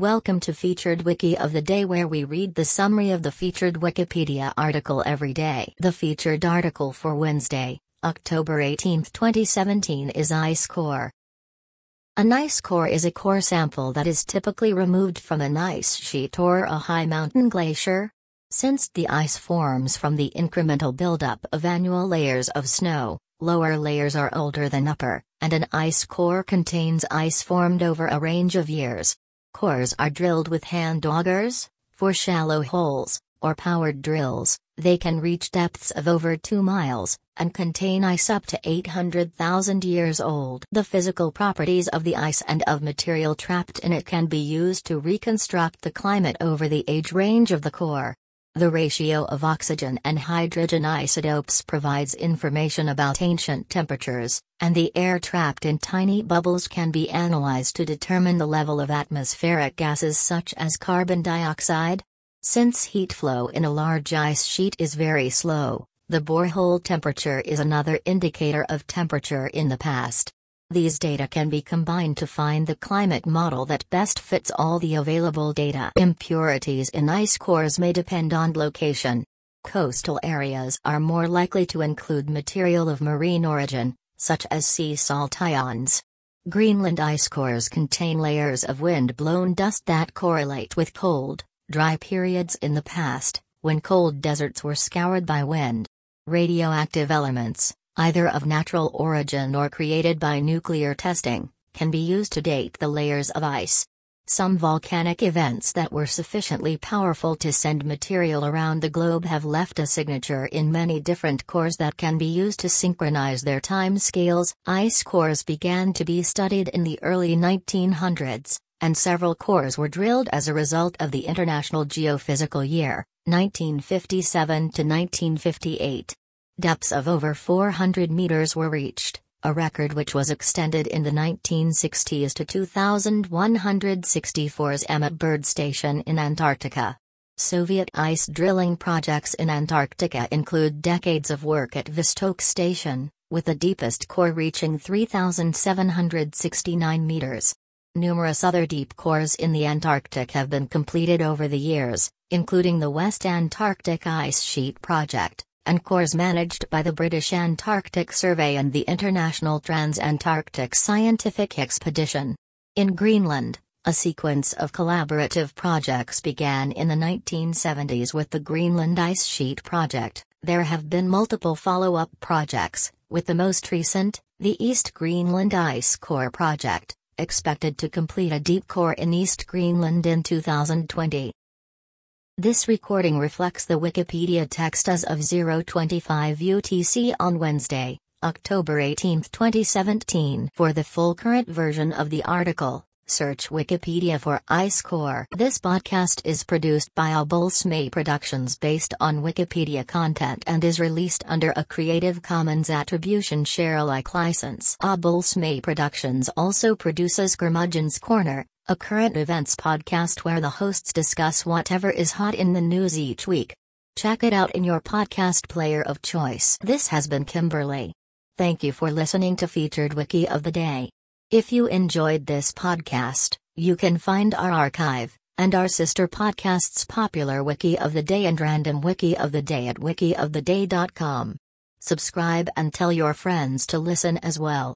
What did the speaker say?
Welcome to Featured Wiki of the Day, where we read the summary of the featured Wikipedia article every day. The featured article for Wednesday, October 18, 2017 is ice core. An ice core is a core sample that is typically removed from an ice sheet or a high mountain glacier. Since the ice forms from the incremental buildup of annual layers of snow, lower layers are older than upper, and an ice core contains ice formed over a range of years. Cores are drilled with hand augers, for shallow holes, or powered drills. They can reach depths of over 2 miles, and contain ice up to 800,000 years old. The physical properties of the ice and of material trapped in it can be used to reconstruct the climate over the age range of the core. The ratio of oxygen and hydrogen isotopes provides information about ancient temperatures, and the air trapped in tiny bubbles can be analyzed to determine the level of atmospheric gases such as carbon dioxide. Since heat flow in a large ice sheet is very slow, the borehole temperature is another indicator of temperature in the past. These data can be combined to find the climate model that best fits all the available data. Impurities in ice cores may depend on location. Coastal areas are more likely to include material of marine origin, such as sea salt ions. Greenland ice cores contain layers of wind-blown dust that correlate with cold, dry periods in the past, when cold deserts were scoured by wind. Radioactive elements, either of natural origin or created by nuclear testing, can be used to date the layers of ice. Some volcanic events that were sufficiently powerful to send material around the globe have left a signature in many different cores that can be used to synchronize their time scales. Ice cores began to be studied in the early 1900s, and several cores were drilled as a result of the International Geophysical Year, 1957 to 1958. Depths of over 400 meters were reached, a record which was extended in the 1960s to 2,164's Emmett Bird Station in Antarctica. Soviet ice drilling projects in Antarctica include decades of work at Vostok Station, with the deepest core reaching 3,769 meters. Numerous other deep cores in the Antarctic have been completed over the years, including the West Antarctic Ice Sheet Project, and cores managed by the British Antarctic Survey and the International Trans-Antarctic Scientific Expedition. In Greenland, a sequence of collaborative projects began in the 1970s with the Greenland Ice Sheet Project. There have been multiple follow-up projects, with the most recent, the East Greenland Ice Core Project, expected to complete a deep core in East Greenland in 2020. This recording reflects the Wikipedia text as of 0:25 UTC on Wednesday, October 18, 2017. For the full current version of the article, search Wikipedia for ice core. This podcast is produced by Abulsmay Productions based on Wikipedia content and is released under a Creative Commons Attribution Share Alike license. Abulsmay Productions also produces Curmudgeon's Corner, a current events podcast where the hosts discuss whatever is hot in the news each week. Check it out in your podcast player of choice. This has been Kimberly. Thank you for listening to Featured Wiki of the Day. If you enjoyed this podcast, you can find our archive, and our sister podcasts Popular Wiki of the Day and Random Wiki of the Day at wikioftheday.com. Subscribe and tell your friends to listen as well.